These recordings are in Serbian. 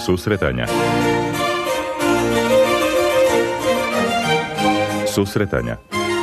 Susretanja. Susretanja.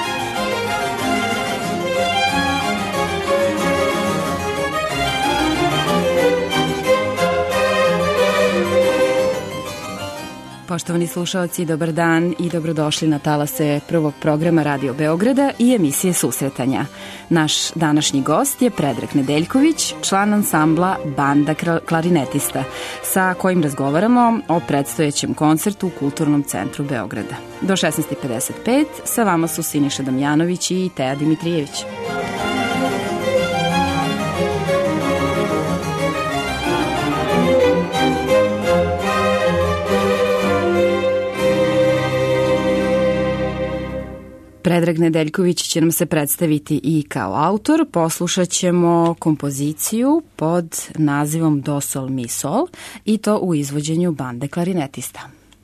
Poštovani slušaoci, dobar dan i dobrodošli na talase prvog programa Radio Beograda i emisije Susretanja. Naš današnji gost je Predrag Nedeljković, član ansambla Banda klarinetista, sa kojim razgovaramo o predstojećem koncertu u Kulturnom centru Beograda. Do 16:55 sa vama su Siniša Damjanović i Teja Dimitrijević. Predrag Nedeljković će nam se predstaviti i kao autor. Poslušat ćemo kompoziciju pod nazivom Do sol mi sol i to u izvođenju Bande klarinetista.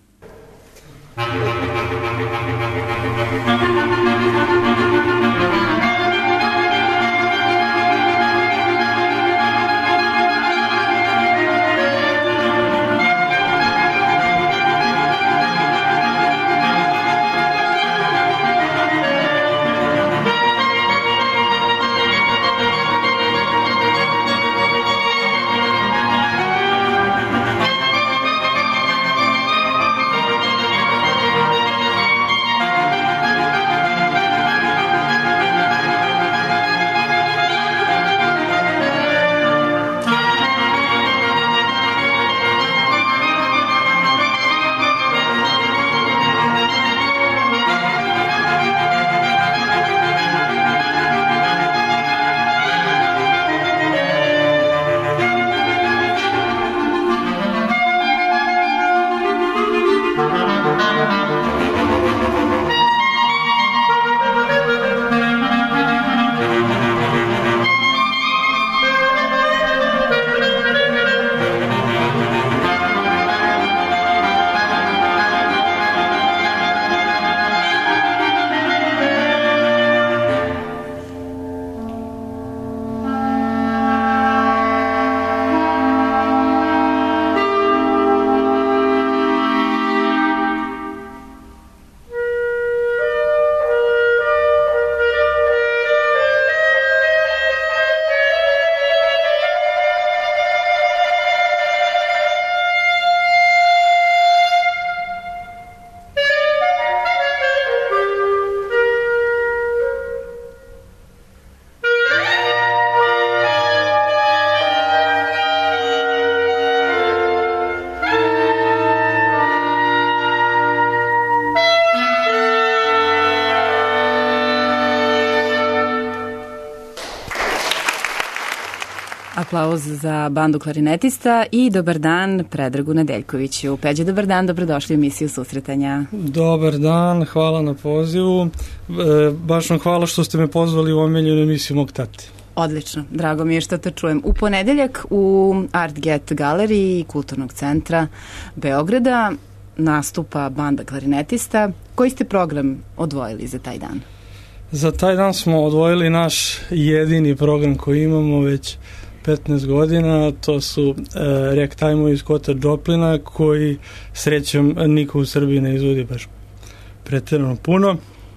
Aplauz za bandu klarinetista i dobar dan Predragu Nedeljkoviću. Peđe, dobar dan, dobrodošli u emisiju Susretanja. Dobar dan, hvala na pozivu. Baš vam hvala što ste me pozvali u omiljenu emisiju mog tate. Odlično, drago mi je što to čujem. U ponedeljak u Art Get galeriji Kulturnog centra Beograda nastupa Banda klarinetista. Koji ste program odvojili za taj dan? Za taj dan smo odvojili naš jedini program koji imamo već 15 godina, to su ragtime-ovi iz Scotta Joplina, koji srećom niko u Srbiji ne izvodi baš pretjerano puno.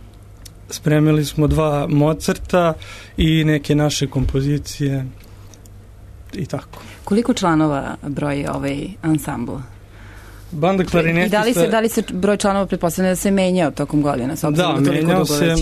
Spremili smo 2 Mozarta i neke naše kompozicije i tako. Koliko članova broji ovaj ansambl? Banda klarinetista... I da li se broj članova pretpostavlja da se menjao tokom godina? Da, menjao se.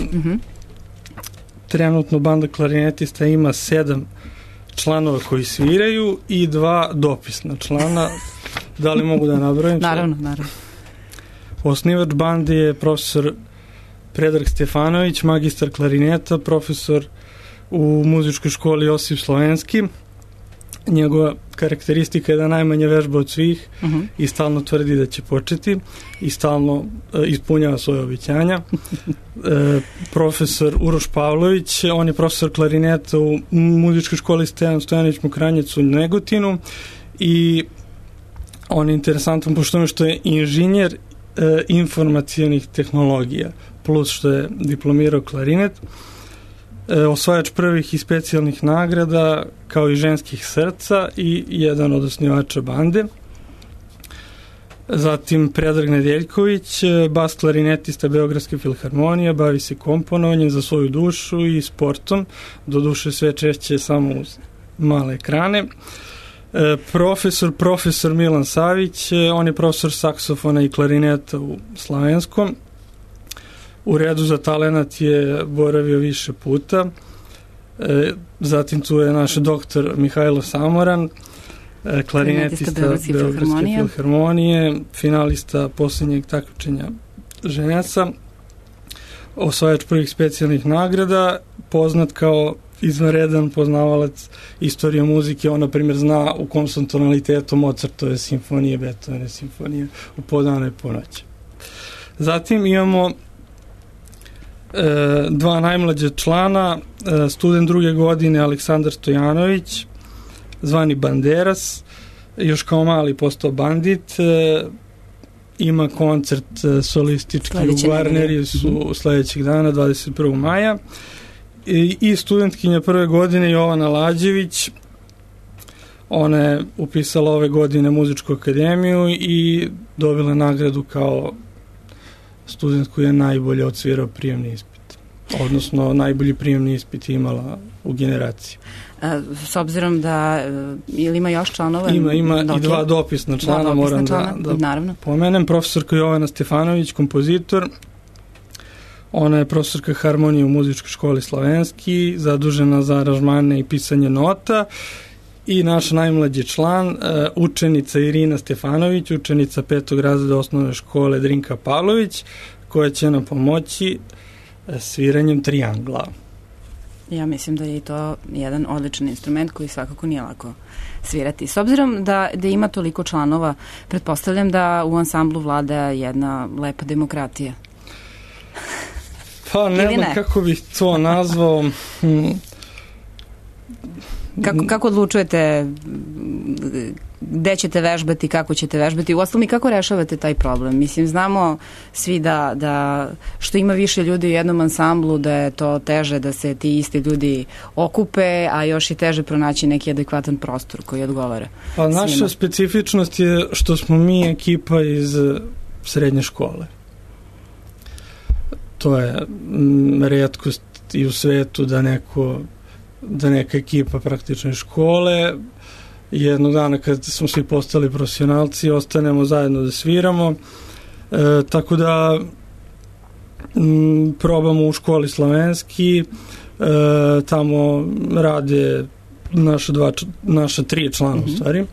Trenutno Banda klarinetista ima 7 članova koji sviraju i 2 dopisna člana. Da li mogu da nabrojim? Naravno. Osnivač bande je profesor Predrag Stefanović, magistar klarineta, profesor u muzičkoj školi Josip Slovenski. Njegova karakteristika je da najmanje vežba od svih i stalno tvrdi da će početi i stalno ispunjava svoje obećanja. Profesor Uroš Pavlović, on je profesor klarineta u muzičkoj školi Stevan Stojanović Mokranjac u Negotinu i on je interesantan pošto što je inženjer informacijonih tehnologija plus što je diplomirao klarinet, osvajač prvih i specijalnih nagrada kao i ženskih srca i jedan od osnivača bande. Zatim Predrag Nedeljković, bas klarinetista Beogradske filharmonije, bavi se komponovanjem za svoju dušu i sportom, do duše sve češće samo uz male ekrane. Profesor Milan Savić, on je profesor saksofona i klarineta u Slavenskom. U redu za talenat je boravio više puta. Zatim tu je naš doktor Mihajlo Samoran, klarinetista Beogradske filharmonije, finalista posljednjeg takmičenja ženesa, osvajač prvih specijalnih nagrada, poznat kao izvanredan poznavalac istorije muzike. On, na primjer, zna u kom sam tonalitetu Mozartove simfonije, Beethovene simfonije u podane i po noći. Zatim imamo dva najmlađe člana, student druge godine Aleksandar Stojanović, zvani Banderas, još kao mali postao bandit, ima koncert solistički u Gvarneriusu sledećeg dana, 21. maja, i studentkinja prve godine Jovana Lađević, ona je upisala ove godine Muzičku akademiju i dobila nagradu kao student koji je najbolje odsvirao prijemni ispit, odnosno najbolji prijemni ispit je imala u generaciji. S obzirom da ili ima još članova? Ima i dva dopisna člana, moram da pomenem. Profesorka Jovana Stefanović, kompozitor, ona je profesorka harmonije u Muzičkoj školi Slavenski, zadužena za aranžmane i pisanje nota, i naš najmlađi član, učenica Irina Stefanović, učenica 5. razreda osnovne škole Drinka Pavlović, koja će nam pomoći sviranjem triangla. Ja mislim da je i to jedan odličan instrument koji svakako nije lako svirati. S obzirom da ima toliko članova, pretpostavljam da u ansamblu vlada jedna lepa demokratija. Pa ne znam kako bih to nazvao. Kako odlučujete gde ćete vežbati, kako ćete vežbati, uostalom i kako rešavate taj problem? Mislim, znamo svi da što ima više ljudi u jednom ansamblu, da je to teže da se ti isti ljudi okupe, a još i teže pronaći neki adekvatan prostor koji odgovara. Pa naša specifičnost je što smo mi ekipa iz srednje škole. To je retkost i u svetu da neka ekipa praktične škole jednog dana kad smo svi postali profesionalci ostanemo zajedno da sviramo, tako da probamo u školi Slavenski, tamo rade naša 3 člana u stvari,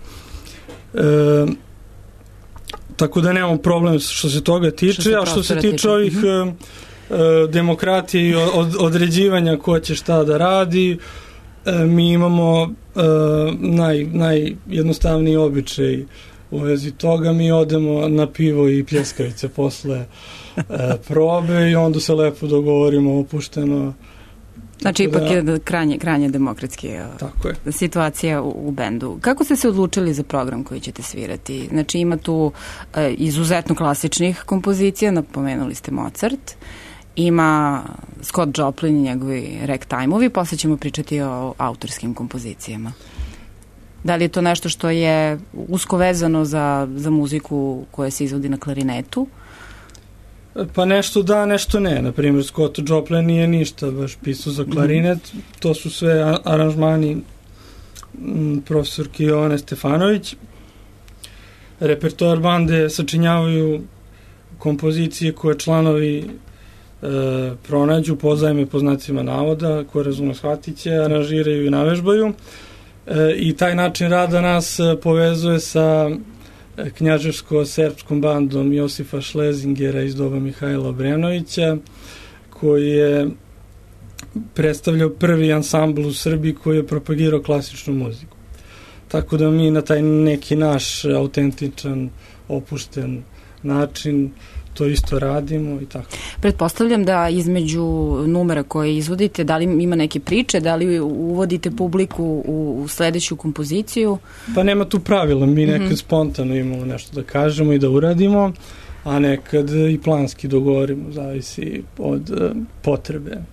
tako da nemamo problem što se toga tiče, a što se tiče ovih demokratije i određivanja ko će šta da radi, mi imamo najjednostavniji običaj u vezi toga, mi odemo na pivo i pljeskavice posle probe i onda se lepo dogovorimo opušteno. Znači ipak je krajnje demokratski situacija u bendu. Kako ste se odlučili za program koji ćete svirati? Znači ima tu izuzetno klasičnih kompozicija, napomenuli ste Mozart, ima Scott Joplin i njegovi ragtime-ovi, posle ćemo pričati o autorskim kompozicijama. Da li je to nešto što je usko vezano za muziku koja se izvodi na klarinetu? Pa nešto da, nešto ne. Naprimjer, Scott Joplin nije ništa baš pisao za klarinet, to su sve aranžmani profesorki Jovane Stefanović. Repertoar bande sačinjavaju kompozicije koje članovi pronađu, pozajme po znacima navoda, koje razume shvatiće, aranžiraju i navežbaju. I taj način rada nas povezuje sa knjaževsko-srpskom bandom Josifa Šlezingera iz doba Mihajla Obrenovića, koji je predstavljao prvi ansambl u Srbiji koji je propagirao klasičnu muziku. Tako da mi na taj neki naš autentičan, opušten način to isto radimo i tako. Pretpostavljam da između numera koje izvodite, da li ima neke priče, da li uvodite publiku u sledeću kompoziciju? Pa nema tu pravila, mi nekad spontano imamo nešto da kažemo i da uradimo, a nekad i planski dogovorimo, zavisi od potrebe.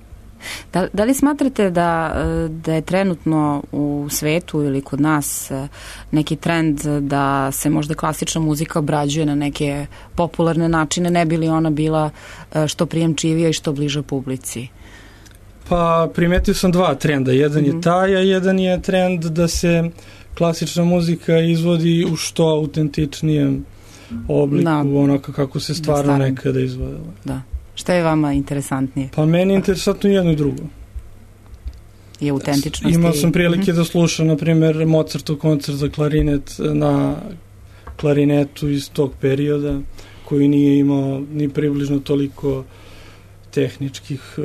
Da li smatrate da je trenutno u svetu ili kod nas neki trend da se možda klasična muzika obrađuje na neke popularne načine, ne bi li ona bila što prijemčivija i što bliža publici? Pa primetio sam dva trenda. Jedan je taj, a jedan je trend da se klasična muzika izvodi u što autentičnijem obliku, onako kako se stvarno nekada izvodila. Da. Šta je vama interesantnije? Pa meni je interesantno jedno i drugo. Je autentičnost? Imao sam prilike da slušam, na primjer, Mozartov koncert za klarinet na klarinetu iz tog perioda, koji nije imao ni približno toliko tehničkih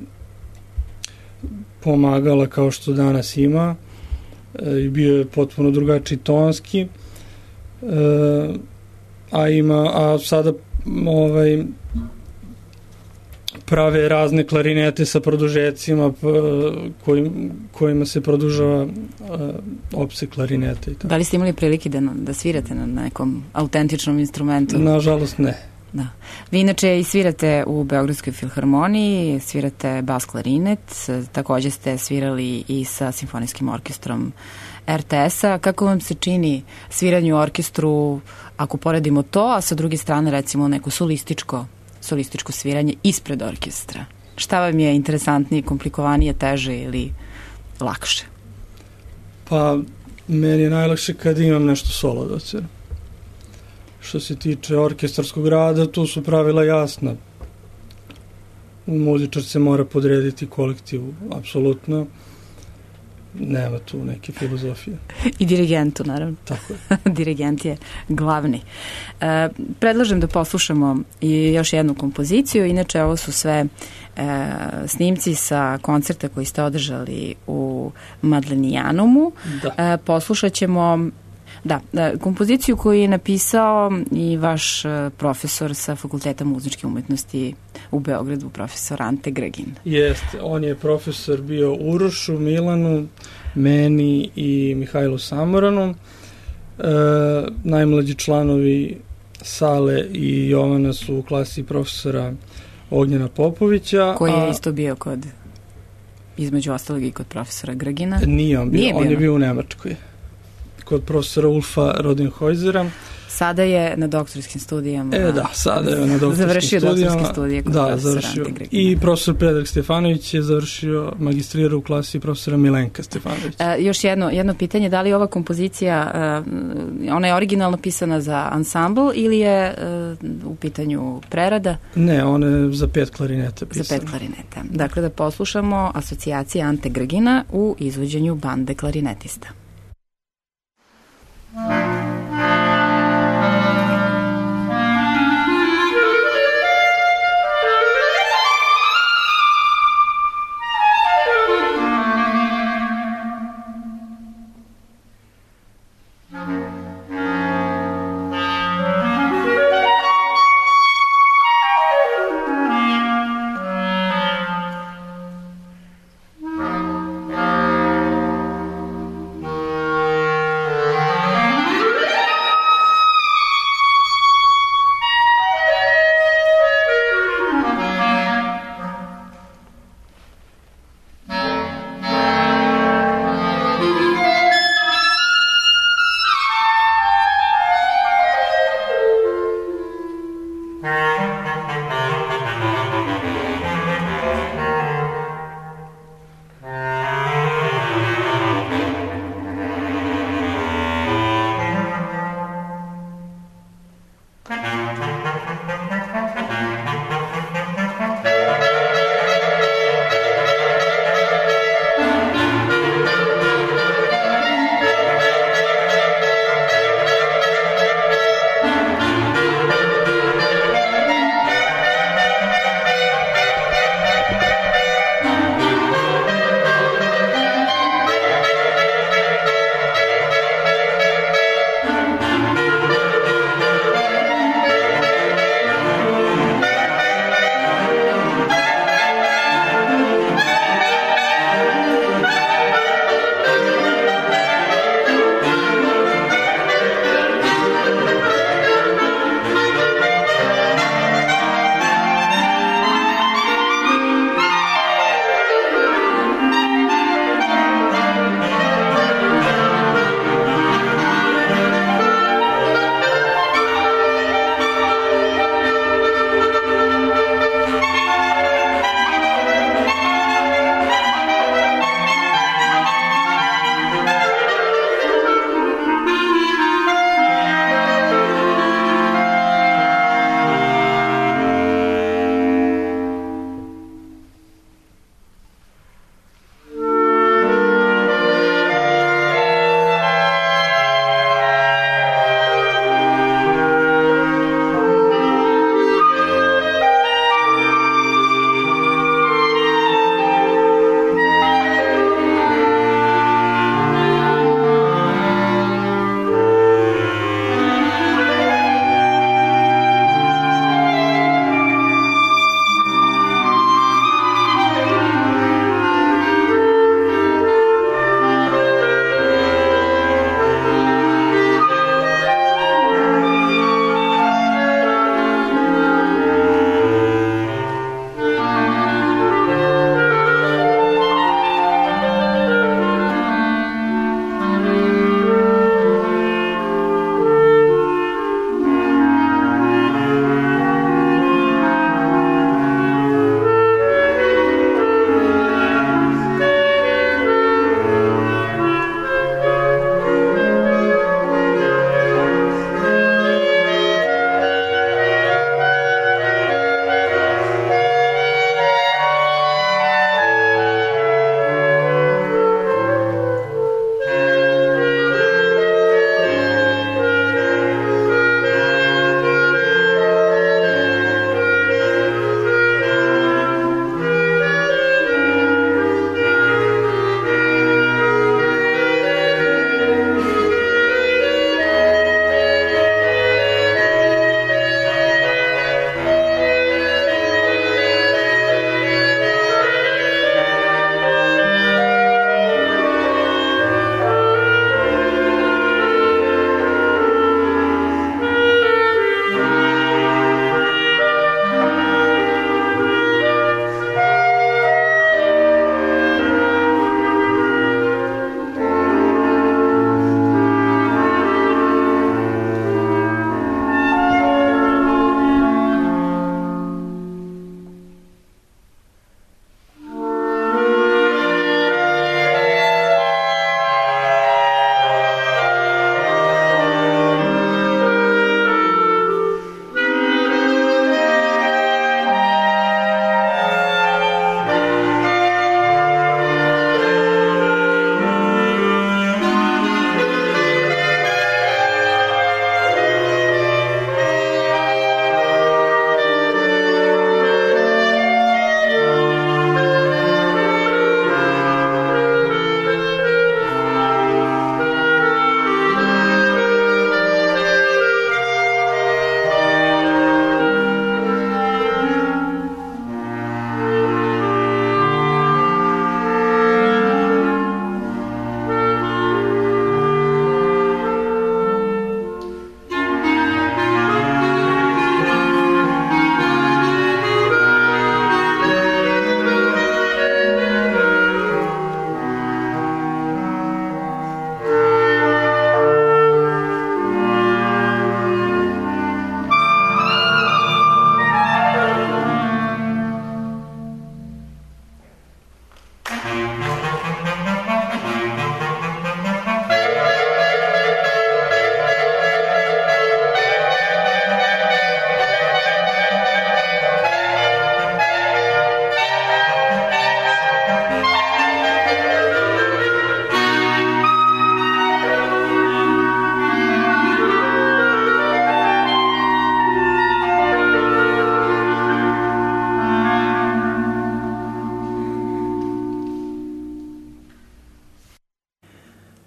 pomagala kao što danas ima. I bio je potpuno drugačiji tonski. A sada prave razne klarinete sa produžecima kojima se produžava opseg klarineta. Da li ste imali prilike da svirate na nekom autentičnom instrumentu? Nažalost ne. Da. Vi inače i svirate u Beogradskoj filharmoniji, svirate bas klarinet, takođe ste svirali i sa simfonijskim orkestrom RTS-a. Kako vam se čini sviranje u orkestru, ako poredimo to, a sa druge strane recimo neko solističko sviranje ispred orkestra? Šta vam je interesantnije, komplikovanije, teže ili lakše? Pa, meni je najlakše kad imam nešto solo da sviram. Što se tiče orkestarskog rada, tu su pravila jasna. Muzičar se mora podrediti kolektivu, apsolutno. Nema tu neke filozofije. I dirigentu, naravno. Tako je. Dirigent je glavni. Predlažem da poslušamo i još jednu kompoziciju. Inače, ovo su sve snimci sa koncerta koji ste održali u Madlenijanumu. Da. Poslušat ćemo kompoziciju koju je napisao i vaš profesor sa Fakulteta muzičke umetnosti u Beogradu, profesor Ante Grgin. Jeste, on je profesor bio Urošu, Milanu, meni i Mihajlu Samoranu. Najmlađi članovi Sale i Jovana su u klasi profesora Ognjena Popovića. Koji je isto bio između ostalog i kod profesora Grgina? Nije on bio, on je bio u Nemačkoj. Kod profesora Ulfa Rodenhojzera. Sada je na doktorskim studijama. Sada je na doktorskim završio studijama. Doktorske studije kod profesora Ante Grgina. I profesor Predrag Stefanović je završio magistrirao u klasi profesora Milenka Stefanovića. Još jedno pitanje, da li ova kompozicija, ona je originalno pisana za ansambl ili je u pitanju prerada? Ne, ona je za 5 klarineta pisana. Za 5 klarineta. Dakle, da poslušamo asocijacije Ante Grgina u izvođenju bande klarinetista.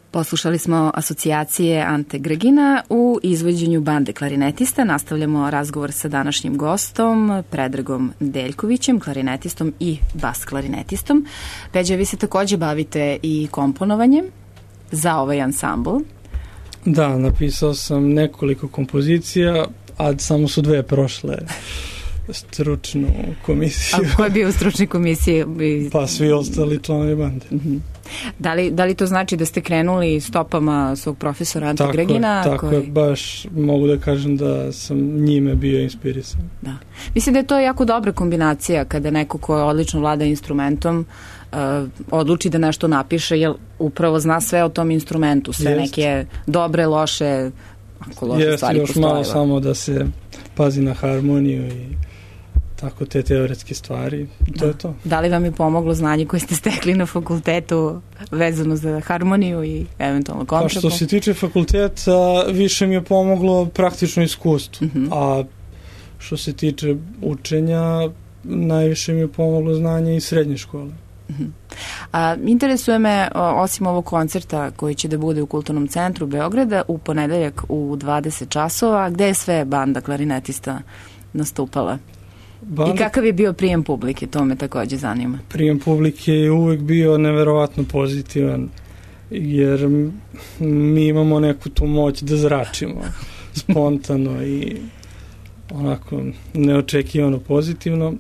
Poslušali smo asocijacije Ante Grgina u izvođenju bande klarinetista. Nastavljamo razgovor sa današnjim gostom, Predragom Nedeljkovićem, klarinetistom i bas klarinetistom. Peđa, vi se takođe bavite i komponovanjem za ovaj ansambl. Da, napisao sam nekoliko kompozicija, a samo su 2 prošle stručnu komisiju. A ko je bio u stručnoj komisiji? Pa svi ostali članovi bande. Da li to znači da ste krenuli stopama svog profesora Ante Grgina? Tako je, baš mogu da kažem da sam njime bio inspirisan. Da. Mislim da je to jako dobra kombinacija kada neko ko odlično vlada instrumentom odluči da nešto napiše, jer upravo zna sve o tom instrumentu, sve neke dobre, loše, ako loše stvari postoje. Još malo samo da se pazi na harmoniju i tako te teoretske stvari. To je to. Da li vam je pomoglo znanje koje ste stekli na fakultetu vezano za harmoniju i eventualno kontrapunkt? Pa što se tiče fakulteta, više mi je pomoglo praktično iskustvo. A što se tiče učenja, najviše mi je pomoglo znanje iz srednje škole. Interesuje me, osim ovog koncerta koji će da bude u Kulturnom centru Beograda u ponedeljak u 20 časova, gde je sve banda klarinetista nastupala? I kakav je bio prijem publike? To me takođe zanima. Prijem publike je uvek bio neverovatno pozitivan, jer mi imamo neku tu moć da zračimo spontano i onako neočekivano pozitivno.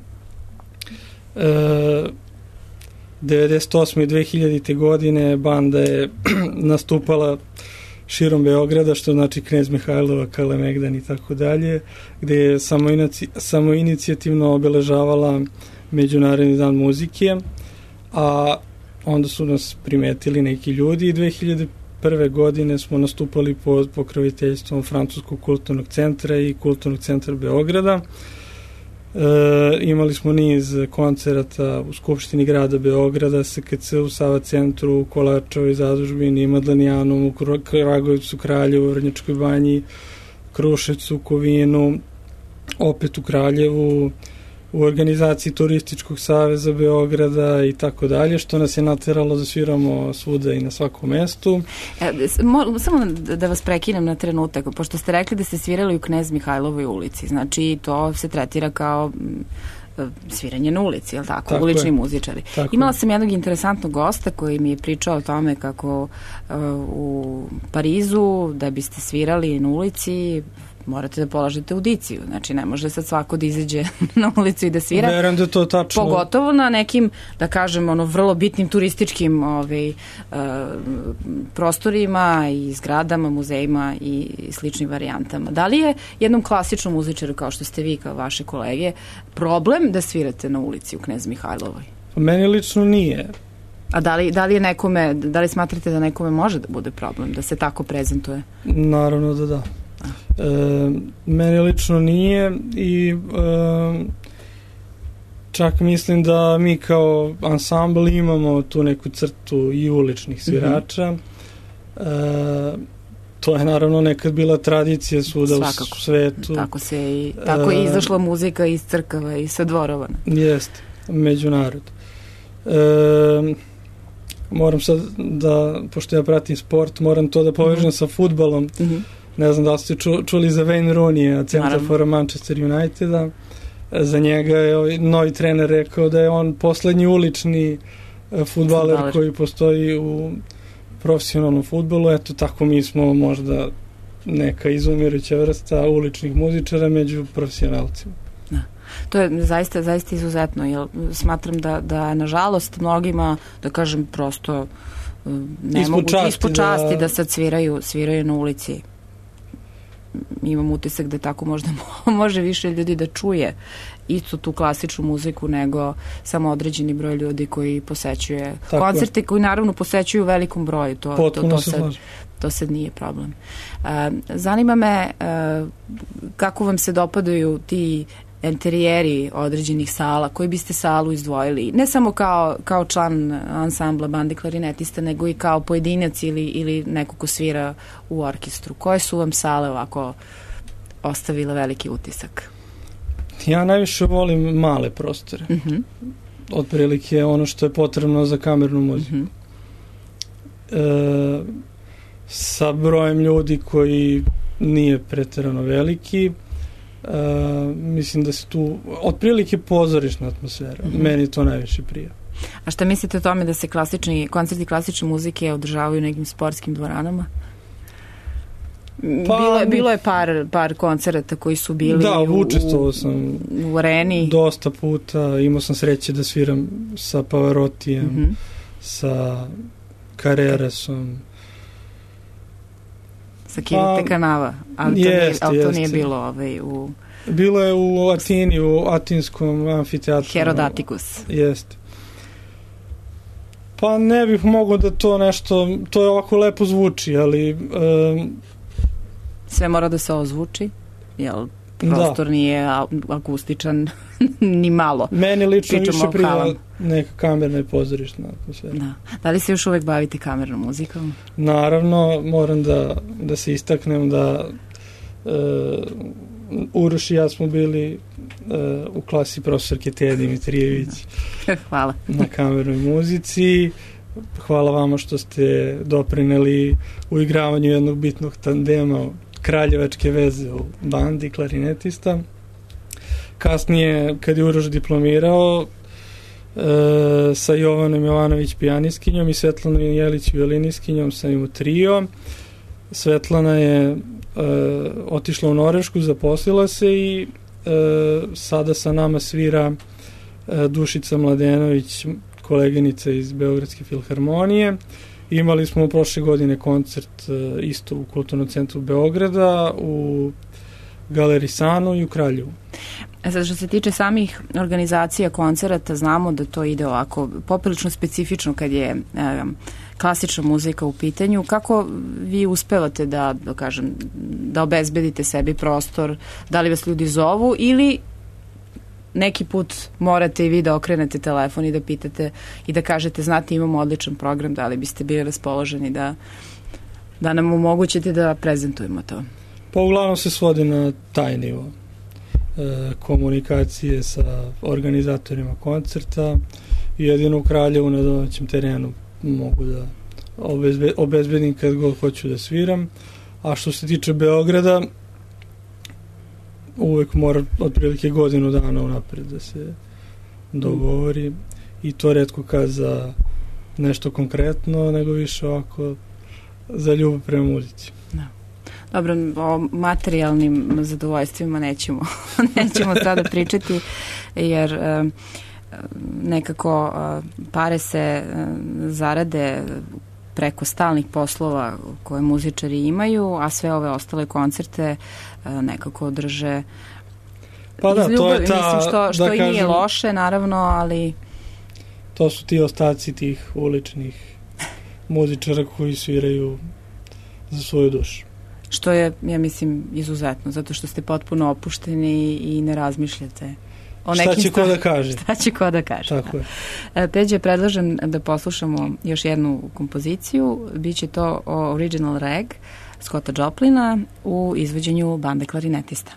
98. i 2000. godine banda je nastupala širom Beograda, što znači Knez Mihajlova, Kalemegdan i tako dalje, gde je samoinicijativno obeležavala Međunarodni dan muzike, a onda su nas primetili neki ljudi i 2001. godine smo nastupali pod pokroviteljstvom Francuskog kulturnog centra i Kulturnog centra Beograda. Imali smo niz koncerata u Skupštini grada Beograda, SKC u Sava centru, u Kolačevoj zadužbini, Madlenijanu, u Kragujevcu, Kraljevu, Vrnjačkoj banji, Kruševcu, Kovinu, opet u Kraljevu, u organizaciji Turističkog saveza Beograda i tako dalje, što nas je nateralo da sviramo svuda i na svakom mestu. Samo da vas prekinem na trenutak, pošto ste rekli da ste svirali u Knez Mihajlovoj ulici, znači to se tretira kao sviranje na ulici, je li tako? Ulični muzičari. Imala sam jednog interesantnog gosta koji mi je pričao o tome kako u Parizu, da biste svirali na ulici, morate da polažete audiciju. Znači, ne može sad svako da izađe na ulicu i da svira. Verujem da je to tačno. Pogotovo na nekim, da kažem, vrlo bitnim turističkim prostorima i zgradama, muzejima i sličnim varijantama. Da li je jednom klasičnom muzičaru, kao što ste vi, kao vaše kolege, problem da svirate na ulici u Knez Mihajlovoj? Meni lično nije. A da li je nekome, da li smatrate da nekome može da bude problem, da se tako prezentuje? Naravno da da. Meni lično nije i čak mislim da mi kao ansambl imamo tu neku crtu i uličnih svirača. To je naravno nekad bila tradicija svuda u svetu. Tako je izašla muzika iz crkava i sa dvorova. Jeste, međunarod. Moram sad da, pošto ja pratim sport, moram to da povežem sa fudbalom. Ne znam da li ste čuli za Wayne Rooney, centar for Manchester Uniteda. Za njega je novi trener rekao da je on poslednji ulični fudbaler koji postoji u profesionalnom fudbalu. Eto, tako mi smo možda neka izumiruća vrsta uličnih muzičara među profesionalcima. To je zaista izuzetno, jer smatram da nažalost mnogima, da kažem, prosto ne mogu ispod časti da sad sviraju na ulici. Imam utisak da tako možda može više ljudi da čuje isto tu klasičnu muziku nego samo određeni broj ljudi koji posećuje koncerte, koji naravno posećuju u velikom broju. To sad nije problem. Zanima me kako vam se dopadaju ti interijeri određenih sala, koji biste salu izdvojili, ne samo kao član ansambla bande klarinetista, nego i kao pojedinac ili neko ko svira u orkestru. Koje su vam sale ovako ostavile veliki utisak? Ja najviše volim male prostore. Otprilike ono što je potrebno za kamernu muziku. sa brojem ljudi koji nije preterano veliki. Mislim da se tu otprilike pozorišna atmosfera. Meni to najviše prija. A šta mislite o tome da se koncerti klasične muzike održavaju u nekim sportskim dvoranama? Bilo je par koncerata koji su bili učestvovao sam u areni. Dosta puta. Imao sam sreće da sviram sa Pavarottijem, sa Carrerasom. Sa Kirite Kanava, ali to nije bilo u... Bilo je u Atini, u Atinskom amfiteatru. Herodatikus. Jeste. Pa ne bih mogao da to nešto, to je ovako lepo zvuči, ali... Sve mora da se ozvuči, jel prostor nije akustičan ni malo. Meni lično više prija neka kamerna i pozorišna atmosfera. Da li se još uvek bavite kamernom muzikom? Naravno, moram da se istaknem da Uroš i ja smo bili u klasi profesorke Teja Dimitrijević. Hvala. Na kamernoj muzici. Hvala vama što ste doprineli u igravanju jednog bitnog tandema, kraljevačke veze u bandi klarinetista. Kasnije, kad je Uroš diplomirao, sa Jovanom Jovanović pijanistkinjom i Svetlanom Jelić violiniskinjom sam imao trio. Svetlana je otišla u Norvešku, zaposlila se i sada sa nama svira Dušica Mladenović, koleginica iz Beogradske filharmonije. Imali smo prošle godine koncert isto u Kulturnom centru Beograda, u Galeriji Sanu i u Kraljevu. Sad, što se tiče samih organizacija koncerata, znamo da to ide ovako poprilično specifično kad je klasična muzika u pitanju. Kako vi uspevate da obezbedite sebi prostor? Da li vas ljudi zovu ili neki put morate i vi da okrenete telefon i da pitate i da kažete, znate, imamo odličan program, da li biste bili raspoloženi da nam omogućite da prezentujemo to? Pa uglavnom se svodi na taj nivo komunikacije sa organizatorima koncerta. Jedino u Kraljevu na domaćem terenu mogu da obezbedim kad god hoću da sviram. A što se tiče Beograda, uvek mora otprilike godinu dana unapred da se dogovori i to retko kad za nešto konkretno, nego više ovako za ljubav prema muzici. Dobro, o materijalnim zadovoljstvima nećemo sada pričati, jer nekako pare se zarade preko stalnih poslova koje muzičari imaju, a sve ove ostale koncerte nekako drže iz ljubavi. Mislim, što i nije loše, naravno, ali... To su ti ostaci tih uličnih muzičara koji sviraju za svoju dušu. Što je, ja mislim, izuzetno, zato što ste potpuno opušteni i ne razmišljate o nekim Šta će ko da kaže. Šta će ko da kaže. Tako je. Peđe, predlažem da poslušamo još jednu kompoziciju. Biće to Original Rag Scotta Joplina u izvođenju bande klarinetista.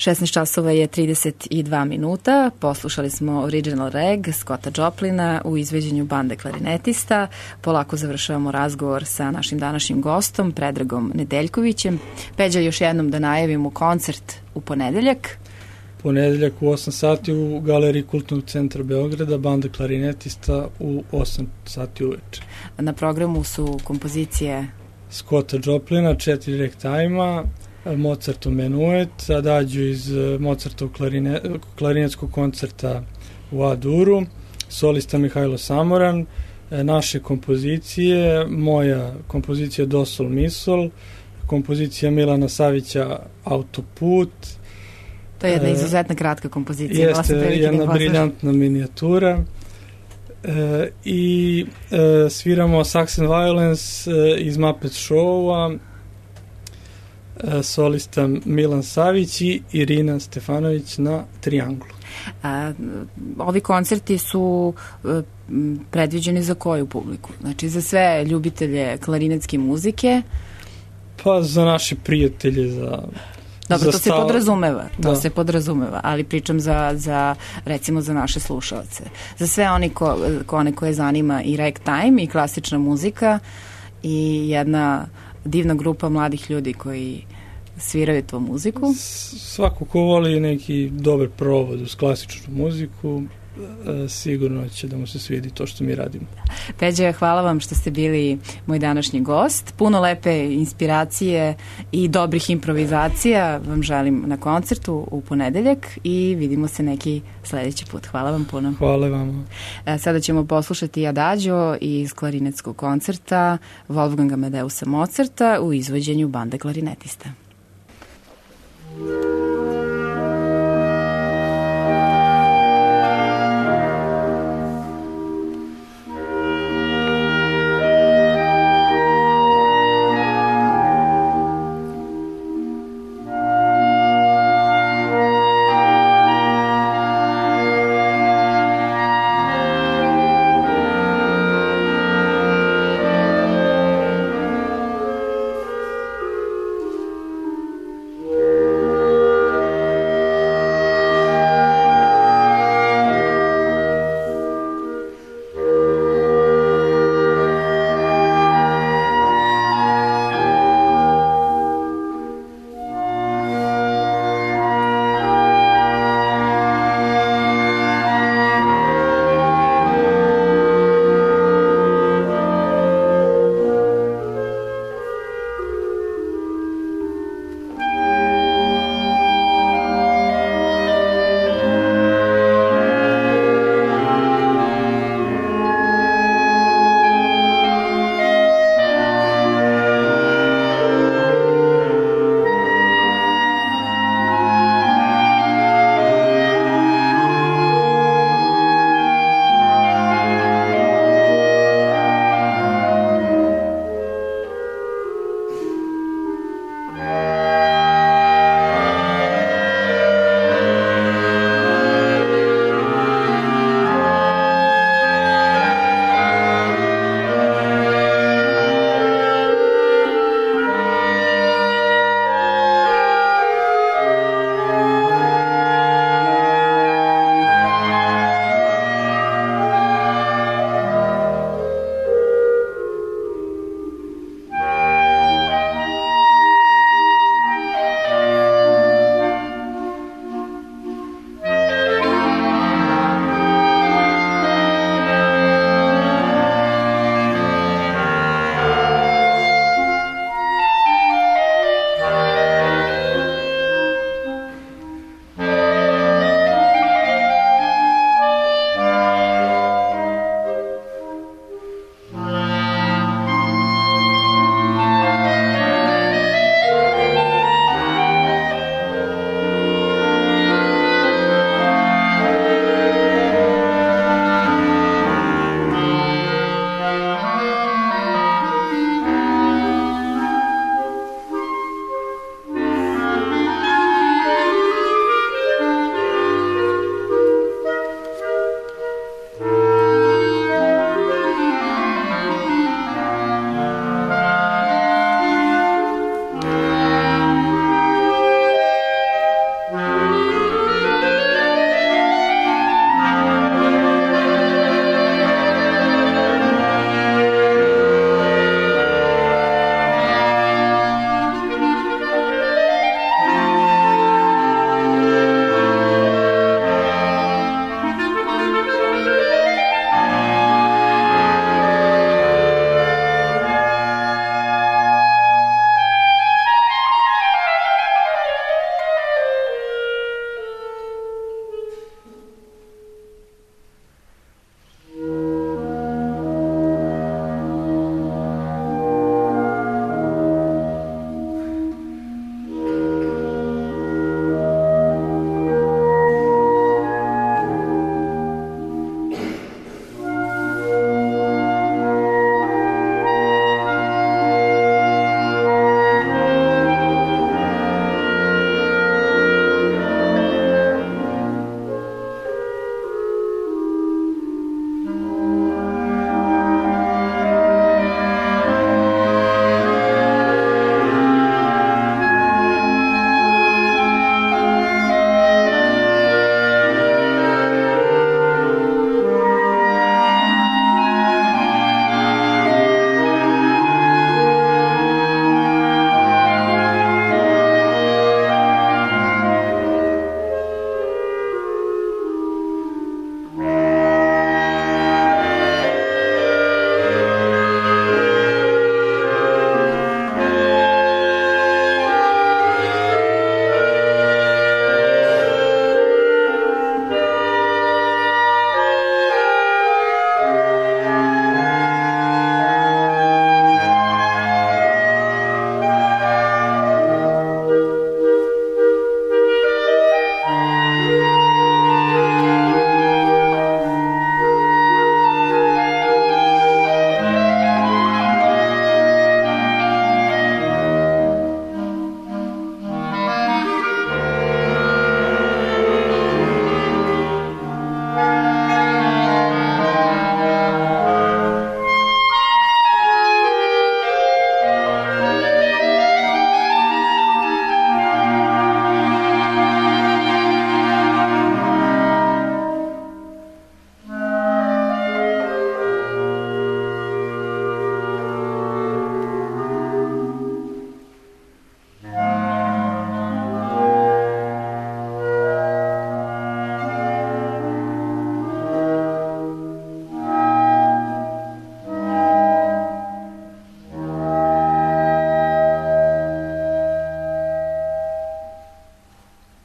16 časova je 32 minuta. Poslušali smo Original Reg Scotta Joplina u izveđenju bande klarinetista. Polako završavamo razgovor sa našim današnjim gostom, Predragom Nedeljkovićem. Peđa, još jednom da najavimo koncert u ponedeljak. Ponedeljak u 8 sati u Galeriji Kulturnog centra Beograda, banda klarinetista u 8 sati uveče. Na programu su kompozicije Scotta Joplina, 4 ragtima, Mozartov menuet, adagio iz Mozartov klarinetskog koncerta u A-duru, solista Mihajlo Samoran, naše kompozicije, moja kompozicija Do sol mi sol, kompozicija Milana Savića Autoput. To je jedna izuzetna kratka kompozicija. Jeste jedna briljantna minijatura. I sviramo Sax and Violence iz Muppet Show-a, solista Milan Savić i Irina Stefanović na trianglu. Ovi koncerti su predviđeni za koju publiku? Znači za sve ljubitelje klarinetske muzike? Pa za naše prijatelje, Dobro, to se podrazumeva, se podrazumeva, ali pričam za recimo za naše slušalce. Za sve one koje zanima i ragtime i klasična muzika i jedna divna grupa mladih ljudi koji sviraju tu muziku. Svako ko voli neki dobar provod uz klasičnu muziku, sigurno će da mu se svidi to što mi radimo. Peđa, hvala vam što ste bili moj današnji gost. Puno lepe inspiracije i dobrih improvizacija vam želim na koncertu u ponedeljak i vidimo se neki sledeći put. Hvala vam puno. Hvala vam. Sada ćemo poslušati Adagio iz klarinetskog koncerta Wolfganga Amadeusa Mozarta u izvođenju bande klarinetista.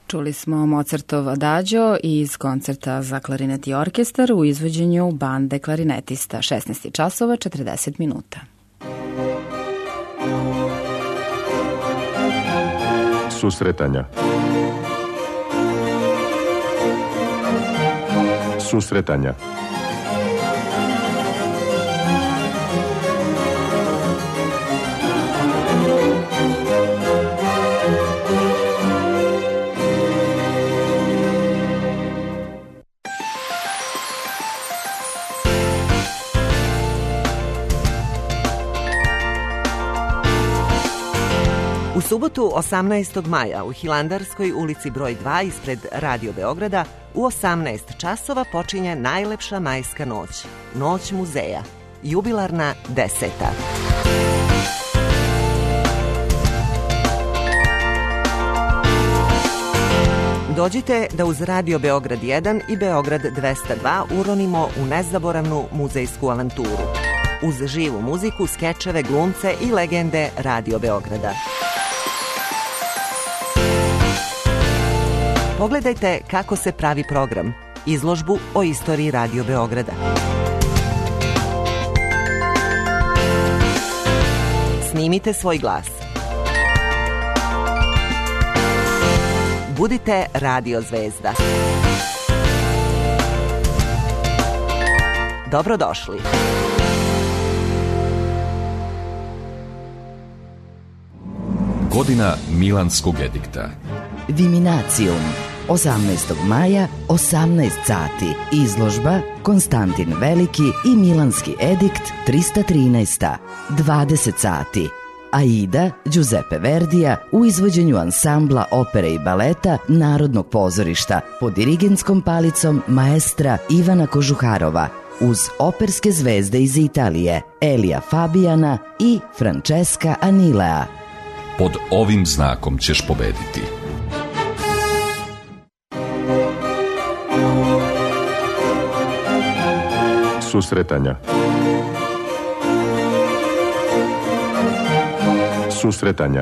Čuli smo Mozartov Adagio iz koncerta za klarinet i orkestar u izvođenju bande klarinetista, 16 časova 40 minuta. Susretanja. Susretanja. U subotu 18. maja u Hilandarskoj ulici broj 2 ispred Radio Beograda u 18 časova počinje najlepša majska noć, Noć muzeja, jubilarna 10. Dođite da uz Radio Beograd 1 i Beograd 202 uronimo u nezaboravnu muzejsku avanturu. Uz živu muziku, skečeve, glumce i legende Radio Beograda. Pogledajte kako se pravi program, izložbu o istoriji Radio Beograda. Snimite svoj glas. Budite Radio Zvezda. Dobrodošli. Godina Milanskog edikta. Diminacijum, 18. maja, 18 sati. Izložba Konstantin Veliki i Milanski edikt 313. 20 sati. Aida Giuseppe Verdija u izvođenju ansambla opere i baleta Narodnog pozorišta pod dirigentskom palicom maestra Ivana Kožuharova uz operske zvezde iz Italije Elija Fabiana i Francesca Anilea. Pod ovim znakom ćeš pobediti. Susretanja. Susretanja.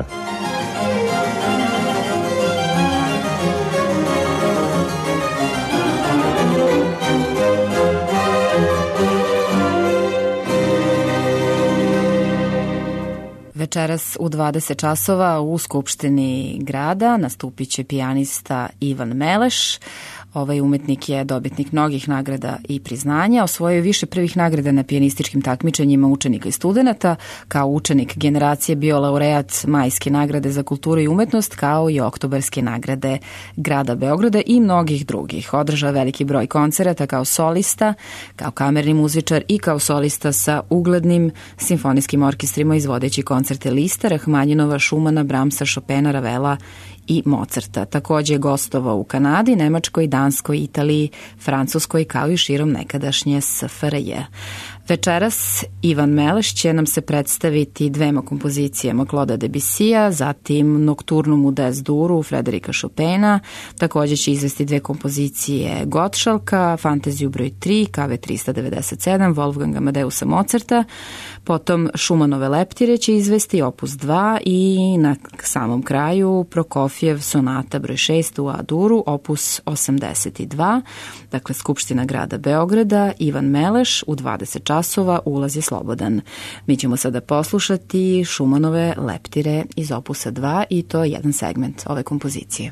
Večeras u 20 časova u Skupštini grada nastupit će pijanista Ivan Meleš. Ovaj umetnik je dobitnik mnogih nagrada i priznanja, osvojio je više prvih nagrada na pijanističkim takmičenjima učenika i studenata, kao učenik generacije bio laureat Majske nagrade za kulturu i umetnost, kao i Oktobarske nagrade grada Beograda i mnogih drugih. Održao veliki broj koncerata kao solista, kao kamerni muzičar i kao solista sa uglednim simfonijskim orkestrima izvodeći koncerte Lista, Rahmanjinova, Šumana, Bramsa, Chopina, Ravela i Mozarta. Takođe je gostovao u Kanadi, Nemačkoj, Danskoj, Italiji, Francuskoj, kao i širom nekadašnje SFRJ. Večeras Ivan Meleš će nam se predstaviti dvema kompozicijama Claude'a Debussija, zatim Nokturnum u Des-Duru Frederika Chopina, takođe će izvesti dve kompozicije Gottschalka, Fantaziju broj 3, KV 397, Wolfganga Amadeusa Mozarta, potom Šumanove Leptire će izvesti opus 2 i na samom kraju Prokofjev sonata broj 6 u A-duru, opus 82, dakle Skupština grada Beograda, Ivan Meleš u 20 časova, ulaz je slobodan. Mi ćemo sada poslušati Šumanove Leptire iz opusa 2 i to je jedan segment ove kompozicije.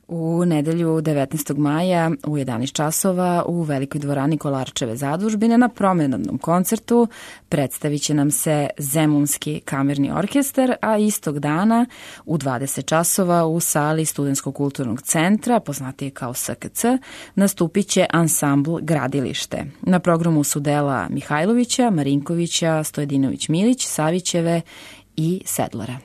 U nedelju 19. maja u 11 časova u Velikoj dvorani Kolarčeve zadužbine na promenadnom koncertu predstavit će nam se Zemunski kamerni orkestar, a istog dana u 20 časova u sali Studentskog kulturnog centra, poznatije kao SKC, nastupit će ansambl Gradilište. Na programu su dela Mihajlovića, Marinkovića, Stojedinović-Milić, Savićeve i Sedlara.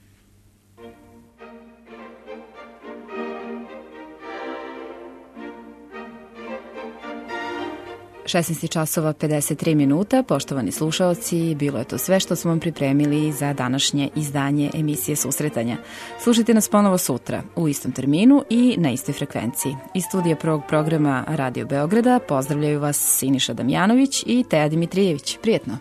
16 časova 53 minuta, poštovani slušaoci, bilo je to sve što smo vam pripremili za današnje izdanje emisije Susretanja. Slušajte nas ponovo sutra, u istom terminu i na istoj frekvenciji. Iz studija prvog programa Radio Beograda pozdravljaju vas Siniša Damjanović i Teja Dimitrijević. Prijetno!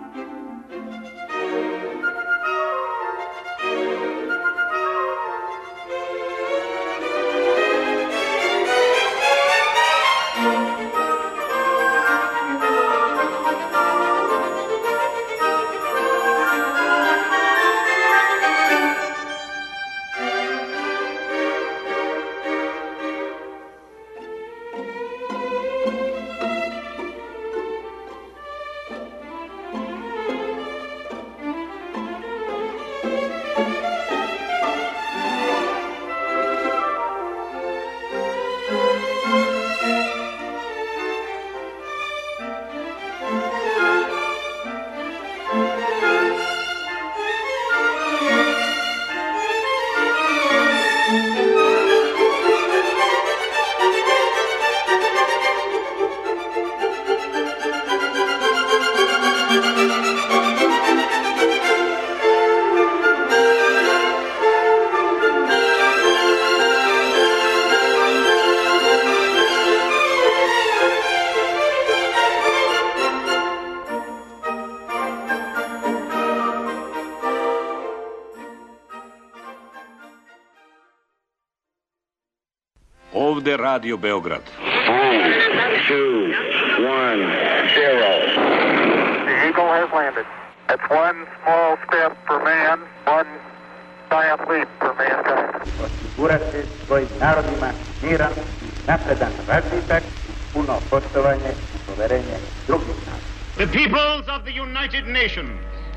Ovde Radio Beograd. 3, 2, 1, 0. The Eagle has landed. That's one small step for man, one giant leap for mankind. Osigurati svojim narodima miran, napredan razvitak, puno poštovanje i poverenje drugih naroda. The peoples of the United Nations,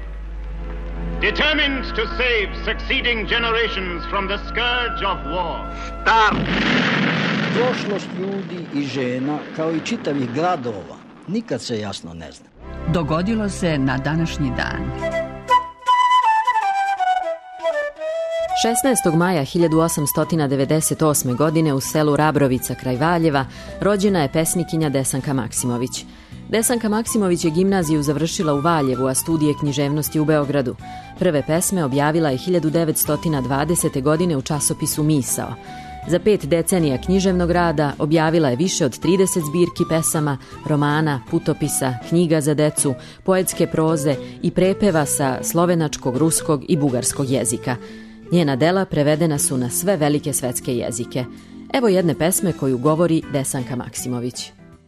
determined to save succeeding generations from the scourge of war. Start! Prošlost ljudi i žena, kao i čitavih gradova, nikad se jasno ne zna. Dogodilo se na današnji dan. 16. maja 1898. godine u selu Rabrovica kraj Valjeva rođena je pesnikinja Desanka Maksimović. Desanka Maksimović je gimnaziju završila u Valjevu, a studije književnosti u Beogradu. Prve pesme objavila je 1920. godine u časopisu Misao. Za 5 decenija književnog rada objavila je više od 30 zbirki pesama, romana, putopisa, knjiga za decu, poetske proze i prepeva sa slovenačkog, ruskog i bugarskog jezika. Njena dela prevedena su na sve velike svetske jezike. Evo jedne pesme koju govori Desanka Maksimović.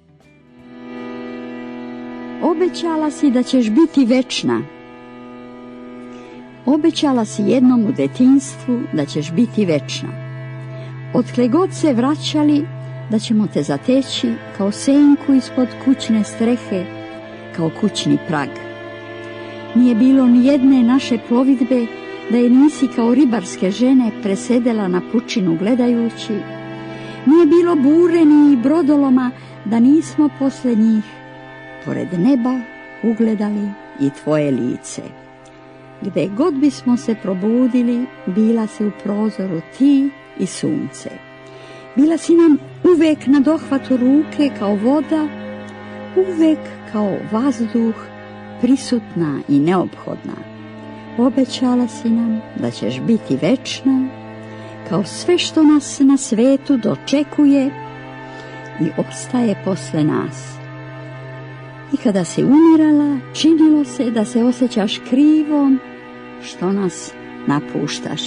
Obećala si da ćeš biti večna. Obećala si jednom u detinjstvu da ćeš biti večna. Otkle god se vraćali, da ćemo te zateći kao senku ispod kućne strehe, kao kućni prag. Nije bilo ni jedne naše plovidbe da je nisi kao ribarske žene presedela na pučinu gledajući. Nije bilo bure ni brodoloma da nismo posle njih pored neba ugledali i tvoje lice. Gde god bismo se probudili, bila se u prozoru ti i sunce. Bila si nam uvek na dohvatu ruke kao voda, uvek kao vazduh, prisutna i neophodna. Obećala si nam da ćeš biti večna, kao sve što nas na svetu dočekuje i ostaje posle nas. I kada si umirala, činilo se da se osjećaš krivom što nas napuštaš.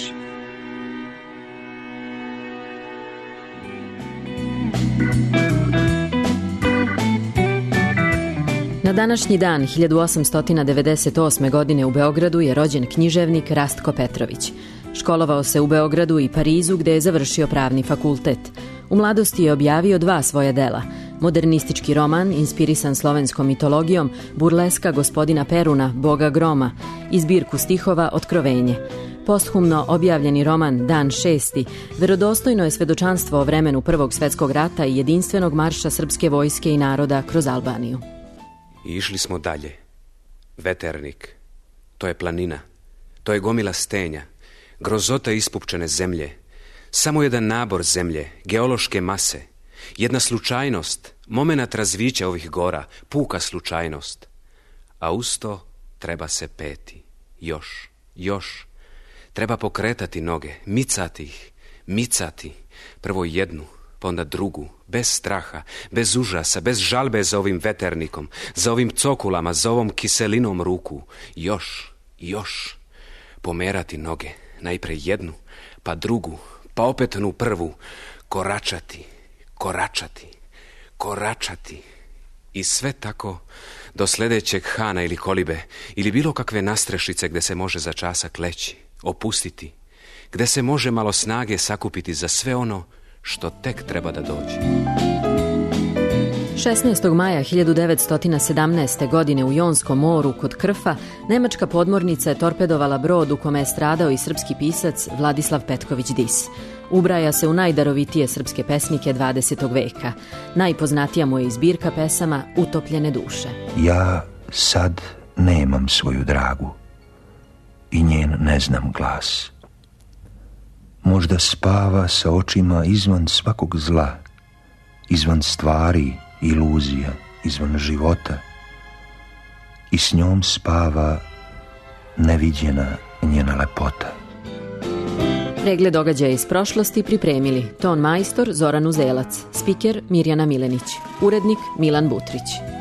Na današnji dan 1898. godine u Beogradu je rođen književnik Rastko Petrović. Školovao se u Beogradu i Parizu gde je završio pravni fakultet. U mladosti je objavio 2 svoja dela. Modernistički roman, inspirisan slovenskom mitologijom, Burleska gospodina Peruna, Boga groma, i zbirku stihova Otkrovenje. Posthumno objavljeni roman Dan 6. verodostojno je svedočanstvo o vremenu Prvog svetskog rata i jedinstvenog marša srpske vojske i naroda kroz Albaniju. I išli smo dalje. Veternik, to je planina, to je gomila stenja, grozota ispupčene zemlje, samo jedan nabor zemlje, geološke mase, jedna slučajnost, momenat razvića ovih gora, puka slučajnost. A uz to treba se peti. Još. Treba pokretati noge, micati ih, prvo jednu, pa onda drugu, bez straha, bez užasa, bez žalbe za ovim veternikom, za ovim cokulama, za ovom kiselinom ruku. Još. Pomerati noge, najpre jednu, pa drugu, pa opet onu prvu, koračati. I sve tako do sljedećeg hana ili kolibe, ili bilo kakve nastrešice gde se može za časak leći, opustiti, gde se može malo snage sakupiti za sve ono što tek treba da dođe. 16. maja 1917. godine u Jonskom moru kod Krfa nemačka podmornica je torpedovala brod u kome je stradao i srpski pisac Vladislav Petković Dis. Ubraja se u najdarovitije srpske pesnike 20. veka. Najpoznatija mu je i zbirka pesama Utopljene duše. Ja sad nemam svoju dragu i njen ne znam glas. Možda spava sa očima izvan svakog zla, izvan stvari, iluzija, izvan života, i s njom spava neviđena njena lepota. Pregled događaja iz prošlosti pripremili ton majstor Zoran Uzelac, spiker Mirjana Milenić, urednik Milan Butrić.